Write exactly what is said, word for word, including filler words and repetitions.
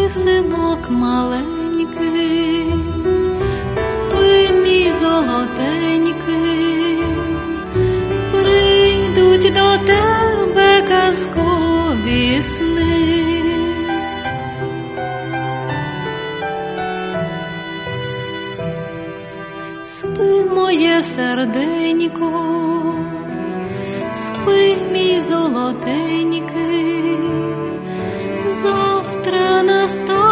синок маленький, спи, мій золотенький, прийдуть до тебе казкові сни. Спи, моє серденько, спи, мій золотенький, завтра настане